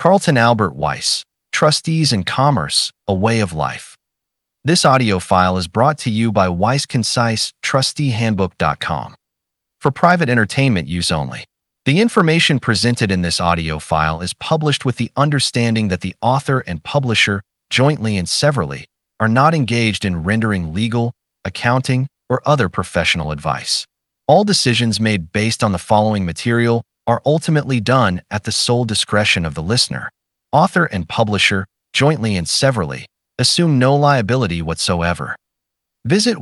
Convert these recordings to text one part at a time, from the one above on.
Carlton Albert Weiss, Trustees in Commerce, A Way of Life. This audio file is brought to you by Weiss Concise, TrusteeHandbook.com. For private entertainment use only. The information presented in this audio file is published with the understanding that the author and publisher, jointly and severally, are not engaged in rendering legal, accounting, or other professional advice. All decisions made based on the following material are ultimately done at the sole discretion of the listener. Author and publisher, jointly and severally, assume no liability whatsoever. Visit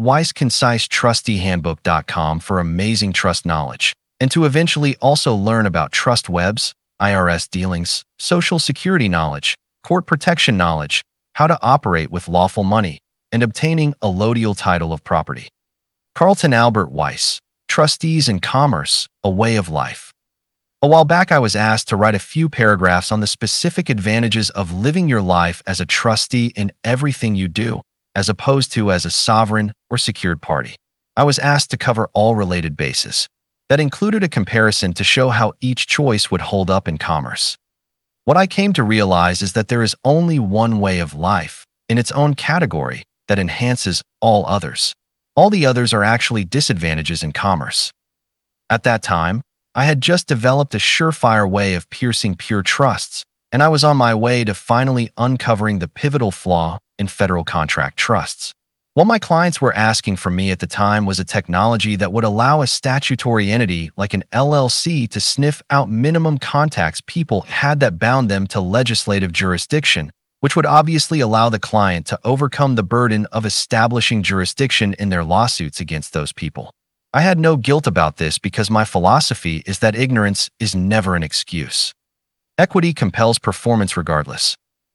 WeissConciseTrusteeHandbook.com for amazing trust knowledge, and to eventually also learn about trust webs, IRS dealings, Social Security knowledge, court protection knowledge, how to operate with lawful money, and obtaining a allodial title of property. Carlton Albert Weiss, Trustees in Commerce, A Way of Life. A while back I was asked to write a few paragraphs on the specific advantages of living your life as a trustee in everything you do, as opposed to as a sovereign or secured party. I was asked to cover all related bases. That included a comparison to show how each choice would hold up in commerce. What I came to realize is that there is only one way of life, in its own category, that enhances all others. All the others are actually disadvantages in commerce. At that time, I had just developed a surefire way of piercing pure trusts, and I was on my way to finally uncovering the pivotal flaw in federal contract trusts. What my clients were asking from me at the time was a technology that would allow a statutory entity like an LLC to sniff out minimum contacts people had that bound them to legislative jurisdiction, which would obviously allow the client to overcome the burden of establishing jurisdiction in their lawsuits against those people. I had no guilt about this because my philosophy is that ignorance is never an excuse. Equity compels performance regardless.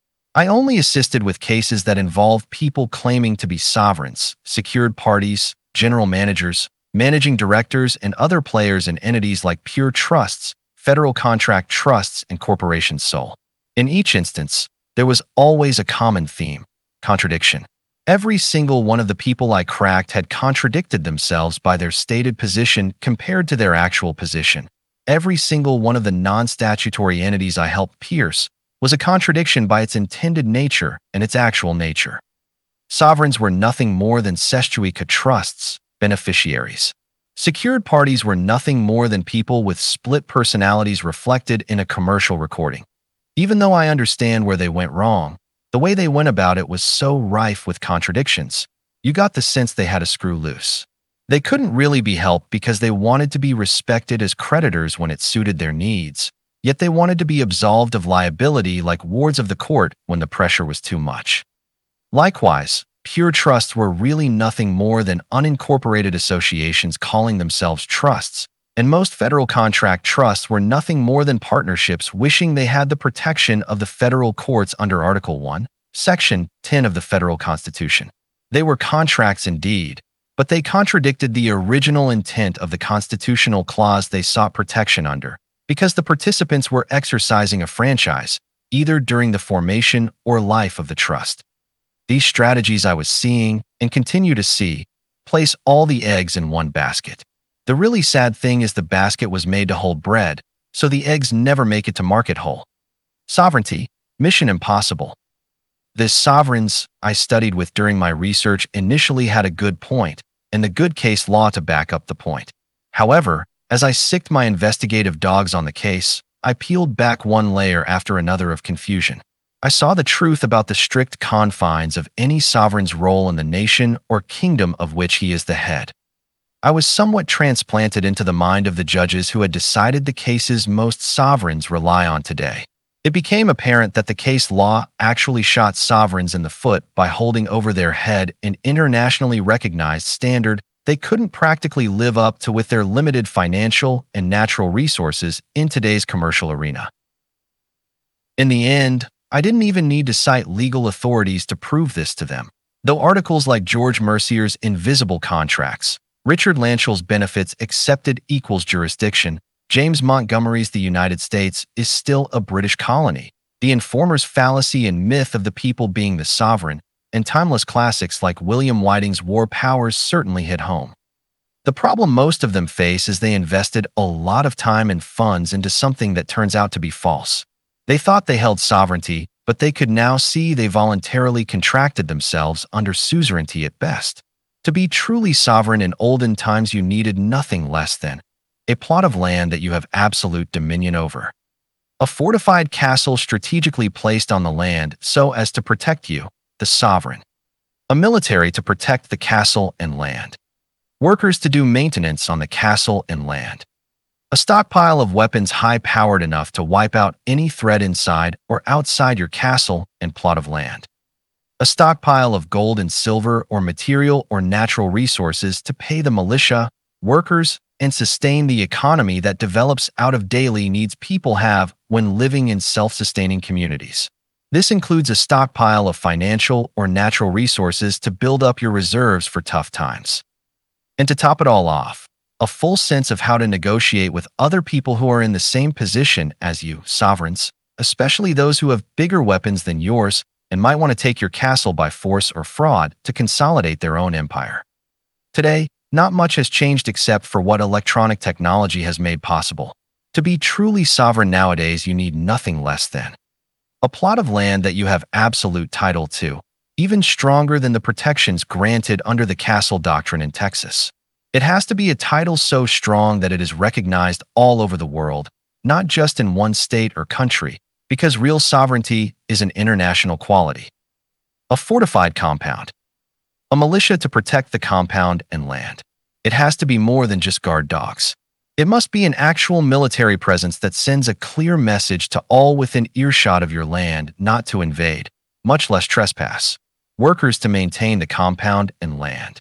I only assisted with cases that involved people claiming to be sovereigns, secured parties, general managers, managing directors, and other players in entities like pure trusts, federal contract trusts, and corporations sole. In each instance, there was always a common theme: contradiction. Every single one of the people I cracked had contradicted themselves by their stated position compared to their actual position. Every single one of the non-statutory entities I helped pierce was a contradiction by its intended nature and its actual nature. Sovereigns were nothing more than cestuica trusts, beneficiaries. Secured parties were nothing more than people with split personalities reflected in a commercial recording. Even though I understand where they went wrong, the way they went about it was so rife with contradictions. You got the sense they had a screw loose. They couldn't really be helped because they wanted to be respected as creditors when it suited their needs, yet they wanted to be absolved of liability like wards of the court when the pressure was too much. Likewise, pure trusts were really nothing more than unincorporated associations calling themselves trusts, and most federal contract trusts were nothing more than partnerships wishing they had the protection of the federal courts under Article 1, Section 10 of the Federal Constitution. They were contracts indeed, but they contradicted the original intent of the constitutional clause they sought protection under, because the participants were exercising a franchise, either during the formation or life of the trust. These strategies I was seeing, and continue to see, place all the eggs in one basket. The really sad thing is the basket was made to hold bread, so the eggs never make it to market whole. Sovereignty, mission impossible. The sovereigns I studied with during my research initially had a good point, and the good case law to back up the point. However, as I sicked my investigative dogs on the case, I peeled back one layer after another of confusion. I saw the truth about the strict confines of any sovereign's role in the nation or kingdom of which he is the head. I was somewhat transplanted into the mind of the judges who had decided the cases most sovereigns rely on today. It became apparent that the case law actually shot sovereigns in the foot by holding over their head an internationally recognized standard they couldn't practically live up to with their limited financial and natural resources in today's commercial arena. In the end, I didn't even need to cite legal authorities to prove this to them, though articles like George Mercier's Invisible Contracts, Richard Lanshall's Benefits Accepted equals Jurisdiction, James Montgomery's The United States is still a British colony, The Informer's Fallacy and Myth of the People Being the Sovereign, and timeless classics like William Whiting's War Powers certainly hit home. The problem most of them face is they invested a lot of time and funds into something that turns out to be false. They thought they held sovereignty, but they could now see they voluntarily contracted themselves under suzerainty at best. To be truly sovereign in olden times, you needed nothing less than a plot of land that you have absolute dominion over, a fortified castle strategically placed on the land so as to protect you, the sovereign, a military to protect the castle and land, workers to do maintenance on the castle and land, a stockpile of weapons high-powered enough to wipe out any threat inside or outside your castle and plot of land, a stockpile of gold and silver or material or natural resources to pay the militia, workers, and sustain the economy that develops out of daily needs people have when living in self-sustaining communities. This includes a stockpile of financial or natural resources to build up your reserves for tough times. And to top it all off, a full sense of how to negotiate with other people who are in the same position as you, sovereigns, especially those who have bigger weapons than yours and might want to take your castle by force or fraud to consolidate their own empire. Today, not much has changed except for what electronic technology has made possible. To be truly sovereign nowadays, you need nothing less than a plot of land that you have absolute title to, even stronger than the protections granted under the Castle Doctrine in Texas. It has to be a title so strong that it is recognized all over the world, not just in one state or country, because real sovereignty is an international quality. A fortified compound. A militia to protect the compound and land. It has to be more than just guard dogs. It must be an actual military presence that sends a clear message to all within earshot of your land not to invade, much less trespass. Workers to maintain the compound and land.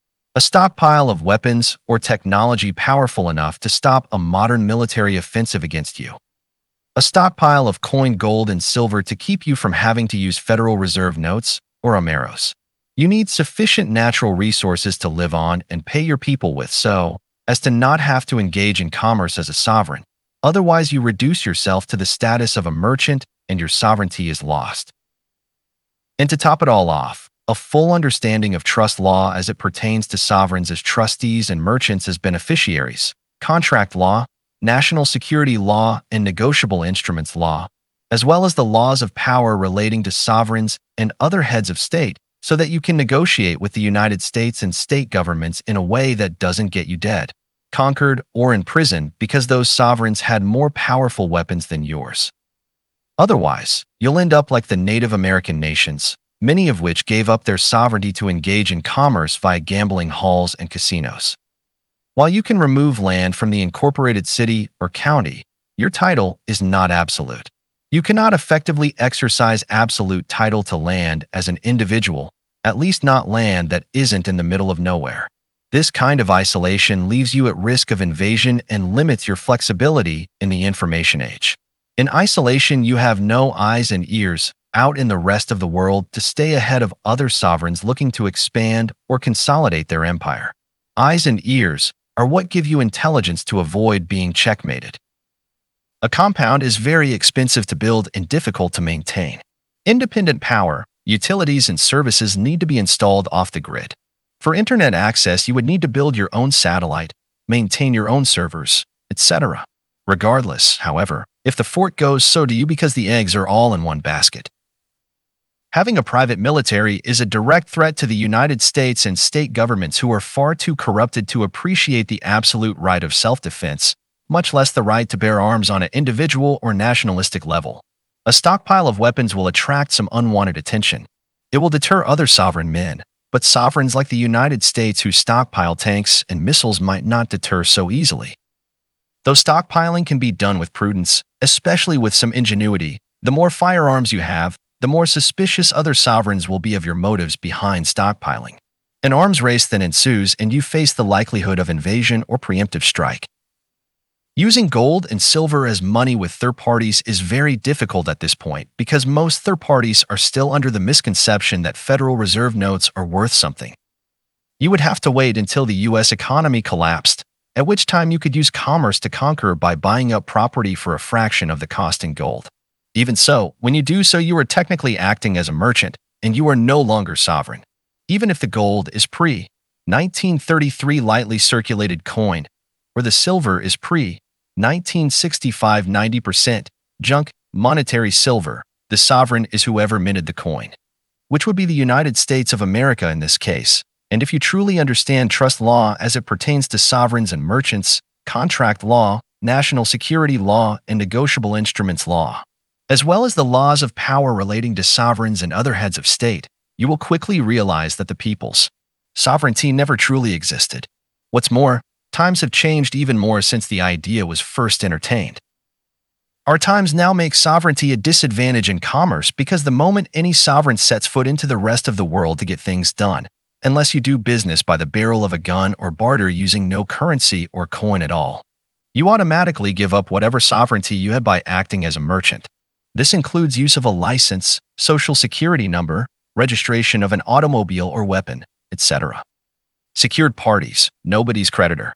A stockpile of weapons or technology powerful enough to stop a modern military offensive against you. A stockpile of coined gold and silver to keep you from having to use Federal Reserve notes or Ameros. You need sufficient natural resources to live on and pay your people with so as to not have to engage in commerce as a sovereign. Otherwise, you reduce yourself to the status of a merchant and your sovereignty is lost. And to top it all off, a full understanding of trust law as it pertains to sovereigns as trustees and merchants as beneficiaries, contract law, national security law, and negotiable instruments law, as well as the laws of power relating to sovereigns and other heads of state, so that you can negotiate with the United States and state governments in a way that doesn't get you dead, conquered, or imprisoned because those sovereigns had more powerful weapons than yours. Otherwise, you'll end up like the Native American nations, many of which gave up their sovereignty to engage in commerce via gambling halls and casinos. While you can remove land from the incorporated city or county, your title is not absolute. You cannot effectively exercise absolute title to land as an individual, at least not land that isn't in the middle of nowhere. This kind of isolation leaves you at risk of invasion and limits your flexibility in the information age. In isolation, you have no eyes and ears out in the rest of the world to stay ahead of other sovereigns looking to expand or consolidate their empire. Eyes and ears are what give you intelligence to avoid being checkmated. A compound is very expensive to build and difficult to maintain. Independent power, utilities, and services need to be installed off the grid. For internet access, you would need to build your own satellite, maintain your own servers, etc. Regardless, however, if the fort goes, so do you because the eggs are all in one basket. Having a private military is a direct threat to the United States and state governments who are far too corrupted to appreciate the absolute right of self-defense, much less the right to bear arms on an individual or nationalistic level. A stockpile of weapons will attract some unwanted attention. It will deter other sovereign men, but sovereigns like the United States who stockpile tanks and missiles might not deter so easily. Though stockpiling can be done with prudence, especially with some ingenuity, the more firearms you have, the more suspicious other sovereigns will be of your motives behind stockpiling. An arms race then ensues and you face the likelihood of invasion or preemptive strike. Using gold and silver as money with third parties is very difficult at this point because most third parties are still under the misconception that Federal Reserve notes are worth something. You would have to wait until the U.S. economy collapsed, at which time you could use commerce to conquer by buying up property for a fraction of the cost in gold. Even so, when you do so, you are technically acting as a merchant, and you are no longer sovereign. Even if the gold is pre-1933 lightly circulated coin, or the silver is pre-1965 90% junk, Monetary silver. The sovereign is whoever minted the coin, which would be the United States of America in this case. And if you truly understand trust law as it pertains to sovereigns and merchants, contract law, national security law, and negotiable instruments law, as well as the laws of power relating to sovereigns and other heads of state, you will quickly realize that the people's sovereignty never truly existed. What's more, times have changed even more since the idea was first entertained. Our times now make sovereignty a disadvantage in commerce because the moment any sovereign sets foot into the rest of the world to get things done, unless you do business by the barrel of a gun or barter using no currency or coin at all, you automatically give up whatever sovereignty you had by acting as a merchant. This includes use of a license, social security number, registration of an automobile or weapon, etc. Secured parties, nobody's creditor.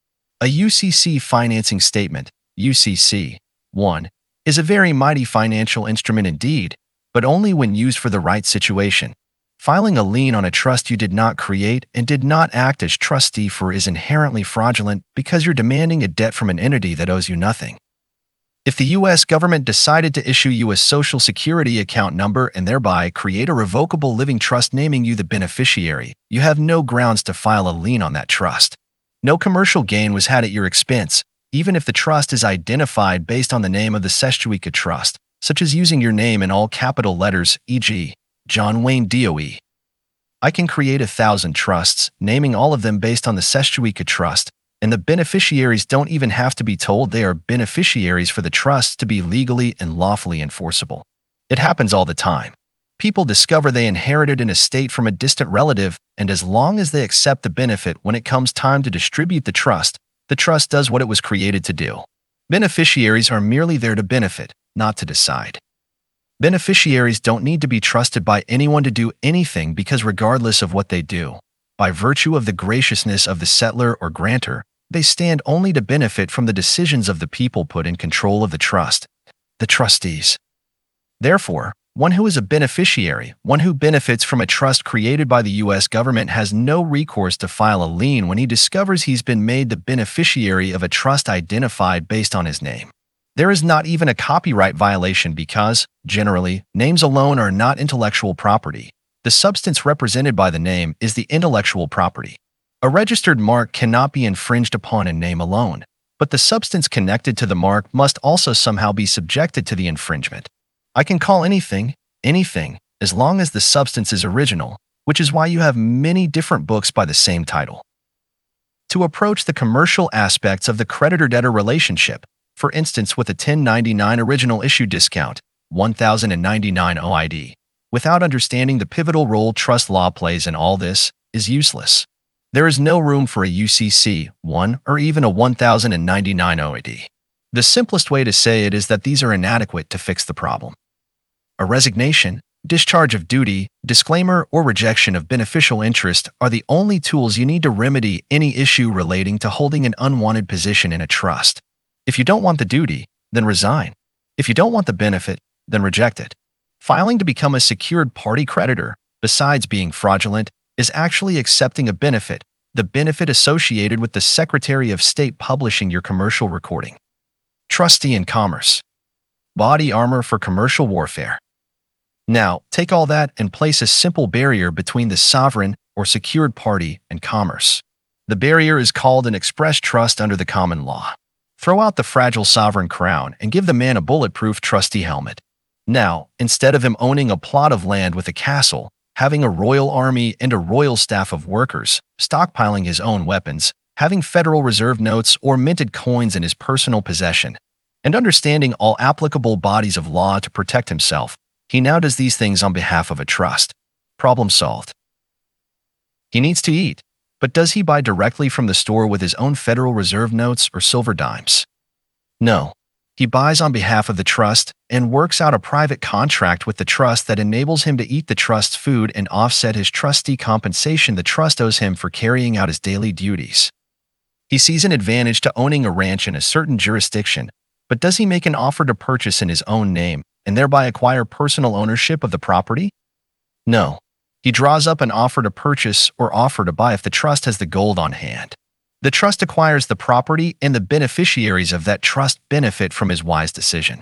A UCC financing statement, UCC, 1, is a very mighty financial instrument indeed, but only when used for the right situation. Filing a lien on a trust you did not create and did not act as trustee for is inherently fraudulent because you're demanding a debt from an entity that owes you nothing. If the U.S. government decided to issue you a Social Security account number and thereby create a revocable living trust naming you the beneficiary, you have no grounds to file a lien on that trust. No commercial gain was had at your expense, even if the trust is identified based on the name of the Sestuica Trust, such as using your name in all capital letters, e.g., John Wayne DOE. I can create 1,000 trusts, naming all of them based on the Sestuica Trust, and the beneficiaries don't even have to be told they are beneficiaries for the trust to be legally and lawfully enforceable. It happens all the time. People discover they inherited an estate from a distant relative, and as long as they accept the benefit when it comes time to distribute the trust does what it was created to do. Beneficiaries are merely there to benefit, not to decide. Beneficiaries don't need to be trusted by anyone to do anything because regardless of what they do, by virtue of the graciousness of the settlor or grantor, they stand only to benefit from the decisions of the people put in control of the trust, the trustees. Therefore, one who is a beneficiary, one who benefits from a trust created by the U.S. government has no recourse to file a lien when he discovers he's been made the beneficiary of a trust identified based on his name. There is not even a copyright violation because, generally, names alone are not intellectual property. The substance represented by the name is the intellectual property. A registered mark cannot be infringed upon in name alone, but the substance connected to the mark must also somehow be subjected to the infringement. I can call anything, as long as the substance is original, which is why you have many different books by the same title. To approach the commercial aspects of the creditor-debtor relationship, for instance with a 1099 original issue discount, 1099 OID, without understanding the pivotal role trust law plays in all this, is useless. There is no room for a UCC 1 or even a 1099 OID. The simplest way to say it is that these are inadequate to fix the problem. A resignation, discharge of duty, disclaimer, or rejection of beneficial interest are the only tools you need to remedy any issue relating to holding an unwanted position in a trust. If you don't want the duty, then resign. If you don't want the benefit, then reject it. Filing to become a secured party creditor, besides being fraudulent, is actually accepting a benefit, the benefit associated with the Secretary of State publishing your commercial recording. Trustee in commerce. Body armor for commercial warfare. Now, take all that and place a simple barrier between the sovereign or secured party and commerce. The barrier is called an express trust under the common law. Throw out the fragile sovereign crown and give the man a bulletproof trustee helmet. Now, instead of him owning a plot of land with a castle, having a royal army and a royal staff of workers, stockpiling his own weapons, having Federal Reserve notes or minted coins in his personal possession, and understanding all applicable bodies of law to protect himself, he now does these things on behalf of a trust. Problem solved. He needs to eat, but does he buy directly from the store with his own Federal Reserve notes or silver dimes? No. He buys on behalf of the trust and works out a private contract with the trust that enables him to eat the trust's food and offset his trustee compensation the trust owes him for carrying out his daily duties. He sees an advantage to owning a ranch in a certain jurisdiction, but does he make an offer to purchase in his own name and thereby acquire personal ownership of the property? No. He draws up an offer to purchase or offer to buy if the trust has the gold on hand. The trust acquires the property and the beneficiaries of that trust benefit from his wise decision.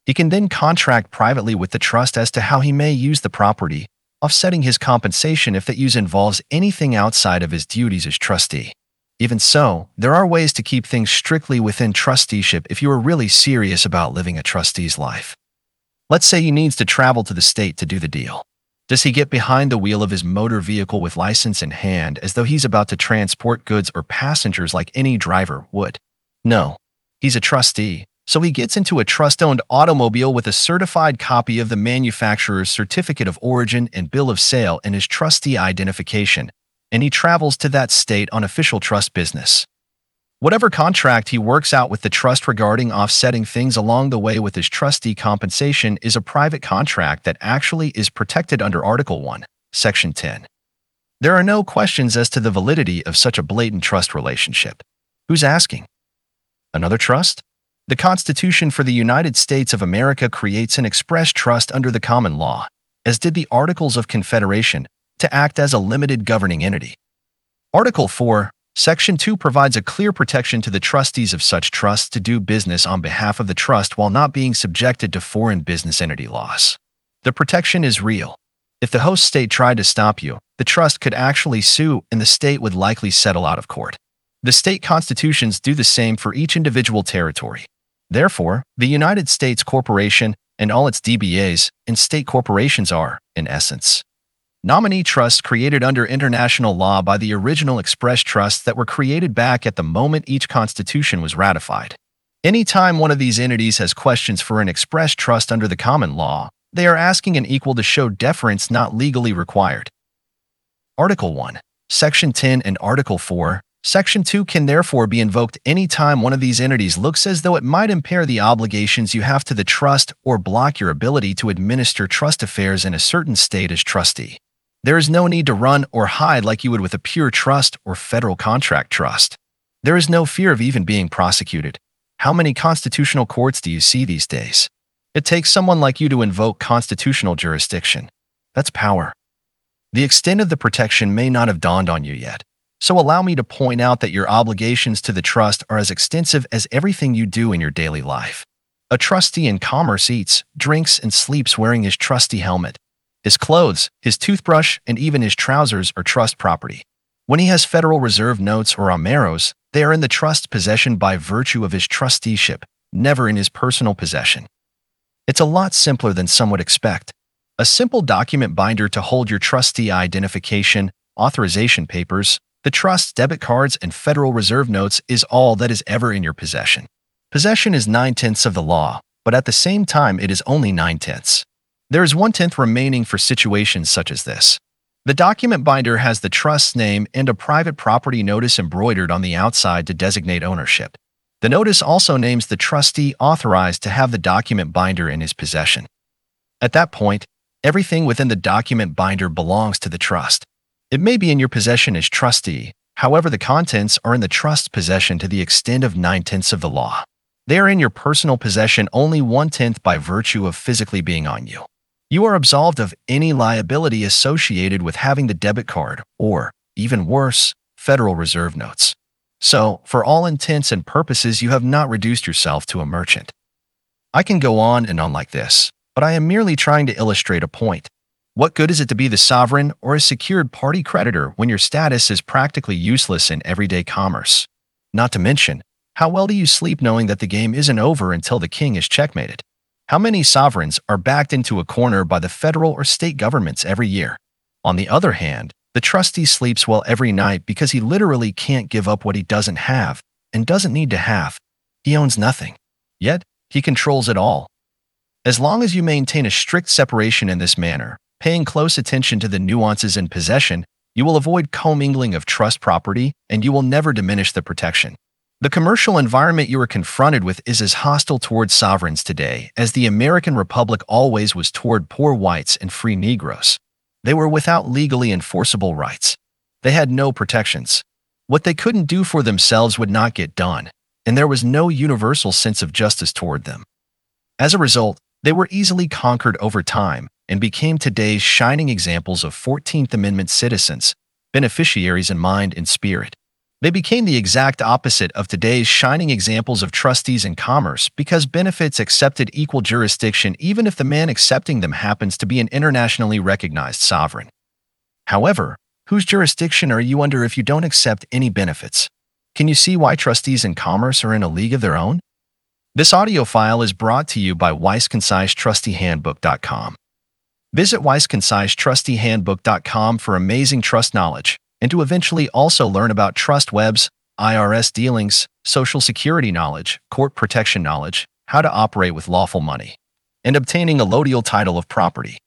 He can then contract privately with the trust as to how he may use the property, offsetting his compensation if that use involves anything outside of his duties as trustee. Even so, there are ways to keep things strictly within trusteeship if you are really serious about living a trustee's life. Let's say he needs to travel to the state to do the deal. Does he get behind the wheel of his motor vehicle with license in hand as though he's about to transport goods or passengers like any driver would? No. He's a trustee, so he gets into a trust-owned automobile with a certified copy of the manufacturer's certificate of origin and bill of sale and his trustee identification, and he travels to that state on official trust business. Whatever contract he works out with the trust regarding offsetting things along the way with his trustee compensation is a private contract that actually is protected under Article 1, Section 10. There are no questions as to the validity of such a blatant trust relationship. Who's asking? Another trust? The Constitution for the United States of America creates an express trust under the common law, as did the Articles of Confederation, to act as a limited governing entity. Article 4, Section 2 provides a clear protection to the trustees of such trusts to do business on behalf of the trust while not being subjected to foreign business entity laws. The protection is real. If the host state tried to stop you, the trust could actually sue and the state would likely settle out of court. The state constitutions do the same for each individual territory. Therefore, the United States Corporation and all its DBAs and state corporations are, in essence, nominee trusts created under international law by the original express trusts that were created back at the moment each constitution was ratified. Anytime one of these entities has questions for an express trust under the common law, they are asking an equal to show deference not legally required. Article 1, Section 10 and Article 4, Section 2 can therefore be invoked any time one of these entities looks as though it might impair the obligations you have to the trust or block your ability to administer trust affairs in a certain state as trustee. There is no need to run or hide like you would with a pure trust or federal contract trust. There is no fear of even being prosecuted. How many constitutional courts do you see these days? It takes someone like you to invoke constitutional jurisdiction. That's power. The extent of the protection may not have dawned on you yet, so allow me to point out that your obligations to the trust are as extensive as everything you do in your daily life. A trustee in commerce eats, drinks, and sleeps wearing his trustee helmet. His clothes, his toothbrush, and even his trousers are trust property. When he has Federal Reserve notes or ameros, they are in the trust's possession by virtue of his trusteeship, never in his personal possession. It's a lot simpler than some would expect. A simple document binder to hold your trustee identification, authorization papers, the trust's debit cards, and Federal Reserve notes is all that is ever in your possession. Possession is 9/10 of the law, but at the same time it is only 9/10. There is 1/10 remaining for situations such as this. The document binder has the trust's name and a private property notice embroidered on the outside to designate ownership. The notice also names the trustee authorized to have the document binder in his possession. At that point, everything within the document binder belongs to the trust. It may be in your possession as trustee, however the contents are in the trust's possession to the extent of 9/10 of the law. They are in your personal possession only 1/10 by virtue of physically being on you. You are absolved of any liability associated with having the debit card or, even worse, Federal Reserve notes. So, for all intents and purposes, you have not reduced yourself to a merchant. I can go on and on like this, but I am merely trying to illustrate a point. What good is it to be the sovereign or a secured party creditor when your status is practically useless in everyday commerce? Not to mention, how well do you sleep knowing that the game isn't over until the king is checkmated? How many sovereigns are backed into a corner by the federal or state governments every year? On the other hand, the trustee sleeps well every night because he literally can't give up what he doesn't have and doesn't need to have. He owns nothing. Yet, he controls it all. As long as you maintain a strict separation in this manner, paying close attention to the nuances in possession, you will avoid commingling of trust property and you will never diminish the protection. The commercial environment you are confronted with is as hostile towards sovereigns today as the American Republic always was toward poor whites and free Negroes. They were without legally enforceable rights. They had no protections. What they couldn't do for themselves would not get done, and there was no universal sense of justice toward them. As a result, they were easily conquered over time and became today's shining examples of 14th Amendment citizens, beneficiaries in mind and spirit. They became the exact opposite of today's shining examples of trustees in commerce because benefits accepted equal jurisdiction even if the man accepting them happens to be an internationally recognized sovereign. However, whose jurisdiction are you under if you don't accept any benefits? Can you see why trustees in commerce are in a league of their own? This audio file is brought to you by WiseConciseTrusteeHandbook.com. Visit WiseConciseTrusteeHandbook.com for amazing trust knowledge and to eventually also learn about trust webs, IRS dealings, Social Security knowledge, court protection knowledge, how to operate with lawful money, and obtaining a allodial title of property.